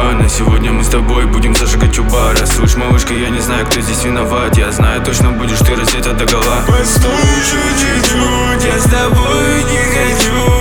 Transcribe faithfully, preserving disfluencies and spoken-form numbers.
дивана. Сегодня мы с тобой будем зажигать у бара. Слышь, малышка, я не знаю, кто здесь виноват. Я знаю, точно будешь ты раздета догола. Послушай чуть-чуть, я с тобой не хочу.